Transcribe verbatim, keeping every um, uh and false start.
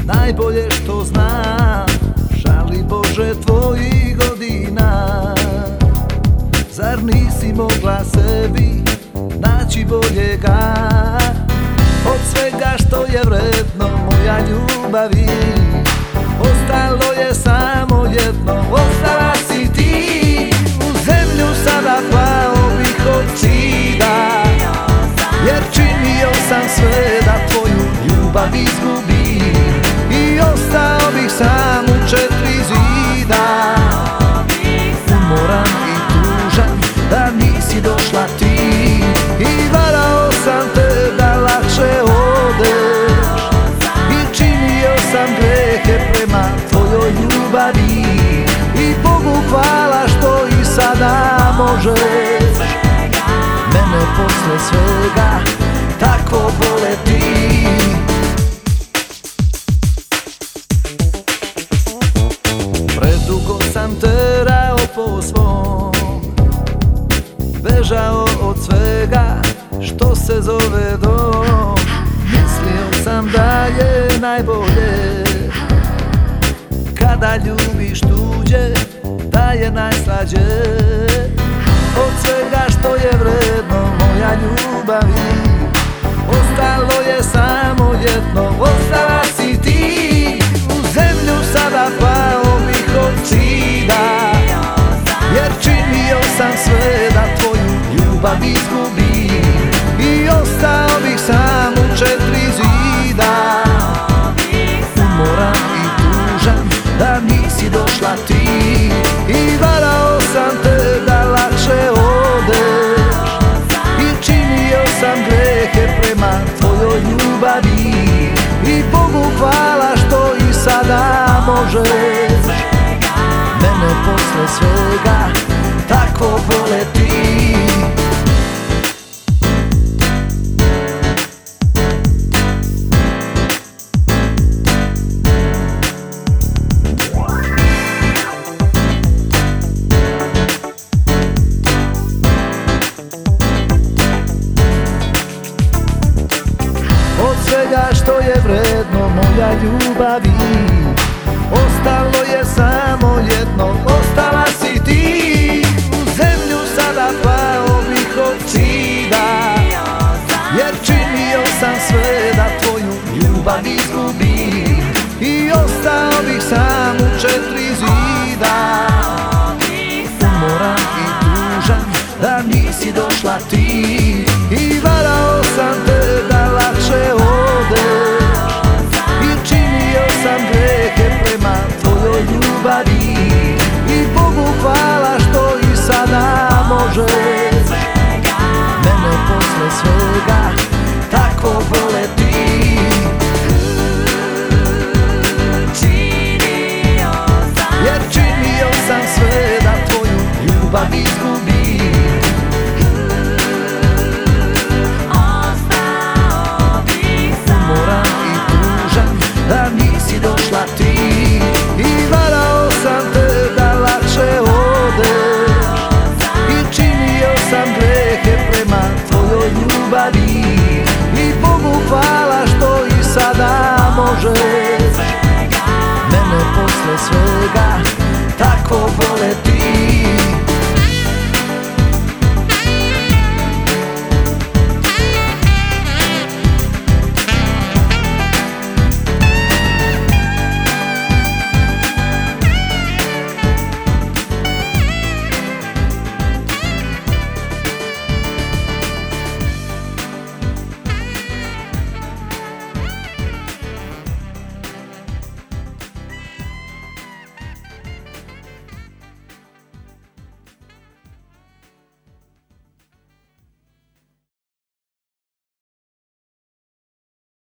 najbolje što znam. Žali Bože tvojih godina, zar nisi mogla sebi naći boljega? Od svega što je vredno moja ljubavi, ostalo je samo jedno, ostala si ti. U zemlju sada pao bih od stida, jer činio sam sve da tvoju ljubav izgubim. I ostao bih sam u četiri zida, umoran i tužan da nisi došla ti. I varao sam te da lakše odeš, i činio sam grehe prema tvojoj ljubavi. I Bogu hvala što i sada možeš mene posle svega tako voleti. Predugo sam terao po svom, bežao od svega što se zove dom. Mislio sam da je najbolje kada ljubiš tuđe, da je najslađe. Od svega što je vredno moja ljubavi, ostalo je samo jedno, ostala si ti. U zemlju sada pao bih od stida, jer činio sam sve da tvoju ljubav izgubim. I ostao bih sam u četiri zida, umoran i tužan da nisi došla ti. I varao sam te da lakše odeš, i činio sam grehe prema tvojoj ljubavi. I Bogu hvala što i sada možeš mene posle svega tako voleti. Od svega što je vredno moja ljubavi, ostalo je samo jedno, ostala si ti. U zemlju sada pao bih od stida, jer činio sam sve da tvoju ljubav izgubim. I ostao bih sam u četiri zida, umoran i tužan da nisi došla ti. I varao sam te da lakše odeš, i činio sam grehe prema tvojoj ljubavi. I Bogu hvala što i sada možeš mene posle svega tako voleti. Jer činio sam sve da tvoju ljubav izgubim. Umoran i tužan da nisi došla ti. I varao sam te da lakše odeš, i činio sam grehe prema tvojoj ljubavi. I Bogu hvala što i sada možeš mene posle svega